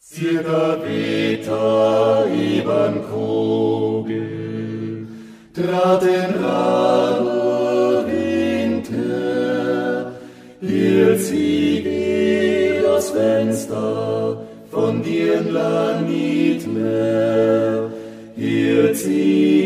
Circa Vita ibern Kogel, trat den Radur Winter, hielt sie das Fenster von dir lang nicht mehr, hielt sie